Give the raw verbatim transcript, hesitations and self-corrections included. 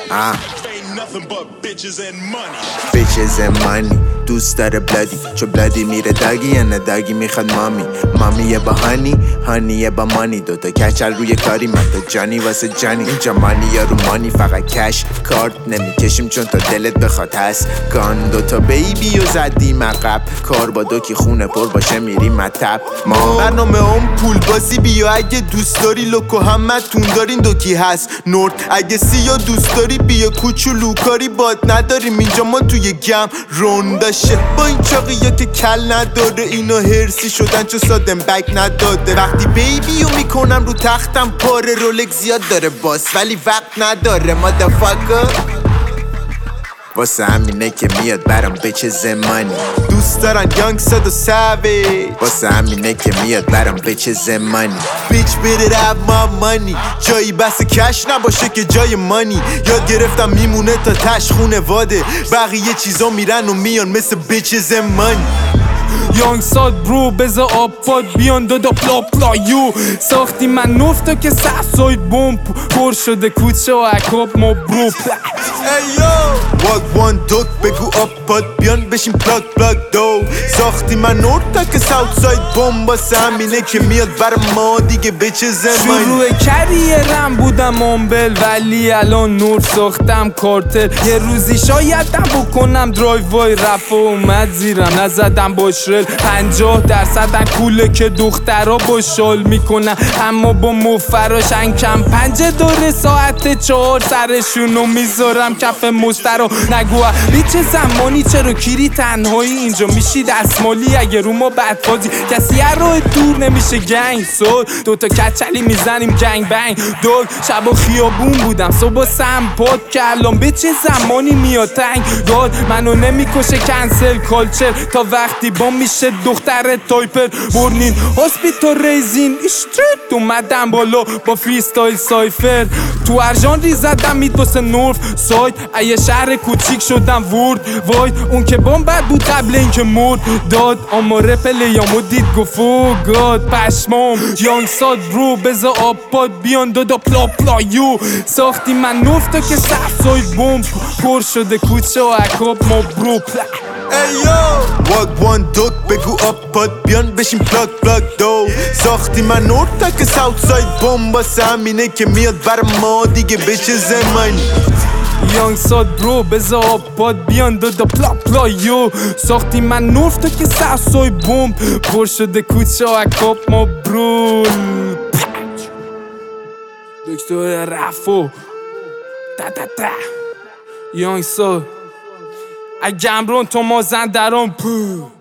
آه bitches and money دوست داره بلادی چو بلادی میره داگی یا نه داگی میخواد مامی مامیه با هانی هانیه با مانی دوتا کچل روی کاری من تو جانی واسه جانی اینجا مانی یا رو مانی فقط کش کارت نمیکشیم چون تا دلت بخواد هست گان دوتا بیبی و زدیم عقب کار با دو کی خونه پر باشه میریم مطب ما برنامه هم پول بازی بیا اگه دوست داری لوکو همتون دارین دو کی هست نورد اگه سیا دوست داری بیا کوچولو کاری باد نداریم اینجا ما توی گم رونداشه با این چاقیه که کل نداره اینا هرسی شدن چه سادم بک نداده وقتی بیبیو میکنم رو تختم پاره رولک زیاد داره باس ولی وقت نداره مادافاکر واسه همینه که میاد برام بچه زمانی دوست دارن یانگ صد و سوی واسه همینه که میاد برام بچه زمانی بیچ بیره رب ما مانی جایی بس کش نباشه که جای مانی یاد گرفتم میمونه تا تش خونه واده بقیه چیزا میرن و میان مثل بچه زمانی یانگ ساد برو بزا آباد بیان دادا پلا پلا یو ساختی من نفتا که سفساید بومپ پر شده کوچه و اکاب ما برو ایو واگ وان دوک بگو آباد بیان بشیم پلاک پلاک دو ساختی من نورتا که ساوت ساید بوم واسه همینه که میاد بر ما دیگه بچه زمان شروع کریرم بودم آمبل ولی الان نور ساختم کارتل یه روزی شایدم بکنم درایو وای رپ و اومد زیرم نزدم باشرل پنجاه درصدن کوله که دخترها با شال میکنن اما با مفراش انکم پنجه داره ساعت چهار سرشونو میذارم کف مسترا نگو بیچه زمانی چرا کیری تنهایی اینجا میشی دستمالی اگه رو ما بدفازی کسی هر راه دور نمیشه گنگ سود دوتا کچلی میزنیم گنگ بنگ دوگ شب و خیابون بودم صبح سم پاد که الان به چه زمانی میاد تنگ داد منو نمیکشه کنسل کالچر تا وقتی با میشه دختر تایپر برنین هاسپیتال ریزین اشتریت اومدم بالا با فریستایل سایفر تو هر ژانری زدم مید واسه نورف ساید ایه شهر کوچیک شدم ورد وای اون که بام بد بود قبل اینکه مرد داد آماره پلیامو دید گفت او گاد پشمام یانگ ساد برو بزا آباد بیان دادا پلا پلا یو ساختی من نفتا که سفساید بوم پر شده کوچه و اکاب ما برو ایو واگ وان دوک بگو آباد بیان بشیم پلاک پلاک دو ساختی من نورتا که ساوت ساید بوم واسه همینه که میاد بر ما دیگه بچه زمانی یانگ ساد برو بزا آباد بیان دادا پلا پلا یو ساختی من نورتا که سفسای بوم پر شده کوچه و اکاب ما برول دکتر رفو تا تا تا یانگ ساد اگه امرون تو مازن درام پو